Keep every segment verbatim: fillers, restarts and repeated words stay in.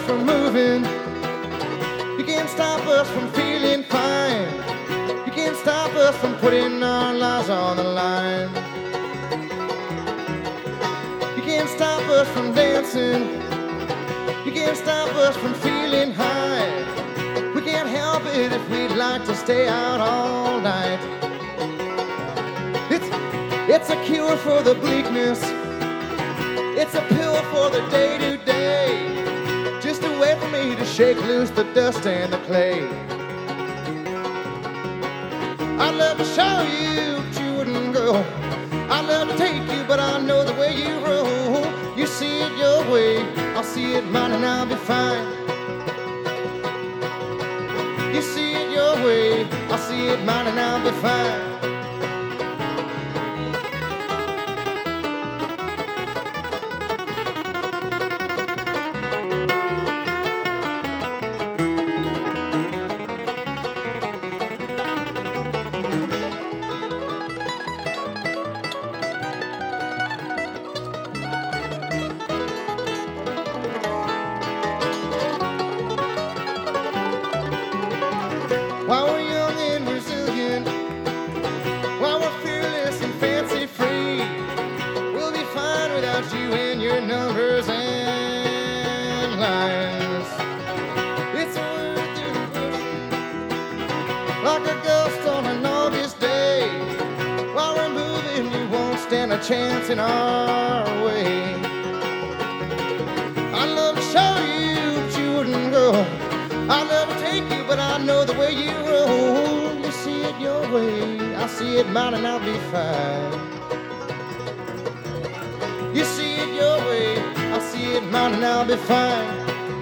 from moving. You can't stop us from feeling fine. You can't stop us from putting our lives on the line. You can't stop us from dancing. You can't stop us from feeling high. We can't help it if we'd like to stay out all night. It's, it's a cure for the bleakness. It's a pill for the day-to-day. Just a way for me to shake loose the dust and the clay. I'd love to show you, but you wouldn't go. I'd love to take you, but I know the way you roll. You see it your way, I'll see it mine, and I'll be fine. You see it your way, I'll see it mine, and I'll be fine. While we're young and resilient, while we're fearless and fancy-free, we'll be fine without you and your numbers and lines. It's a word through the bush, like a gust on an August day. While we're moving, you won't stand a chance in our way. I'd love to show you, but you wouldn't go. I'd love to take you, but I know the way you roll. You see it your way, I see it mine, and I'll be fine. You see it your way, I see it mine, and I'll be fine.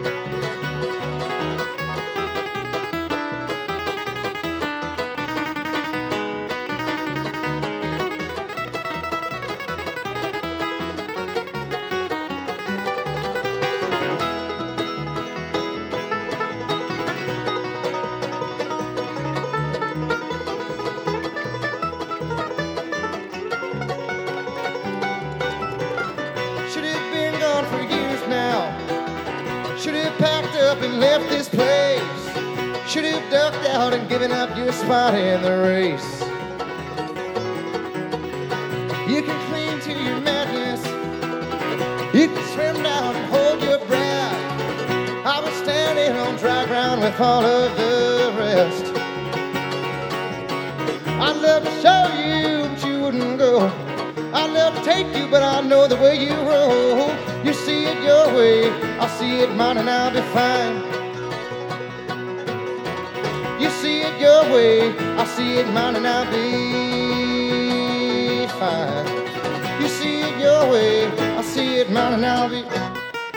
Should have been gone for years now. Should have packed up and left this place. Should have ducked out and given up your spot in the race. You can cling to your madness. You can swim down and hold your breath. I was standing on dry ground with all of the rest. I'd love to show you, but you wouldn't go. I'd love to take you, but I know the way you roll. You see it your way, I'll see it mine, and I'll be fine. You see it your way, I'll see it mine, and I'll be fine. You see it your way, I'll see it mine, and I'll be fine.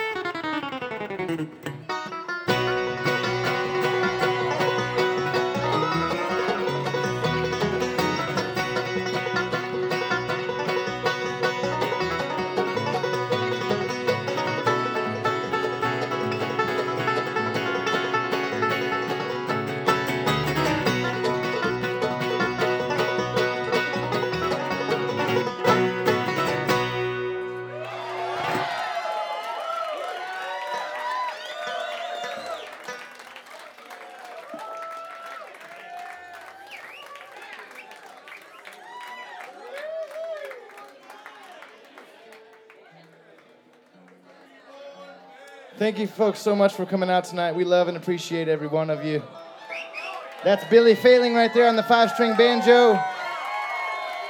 Thank you folks so much for coming out tonight. We love and appreciate every one of you. That's Billy Failing right there on the five-string banjo.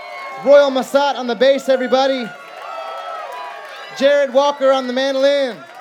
Royal Massat on the bass, everybody. Jared Walker on the mandolin.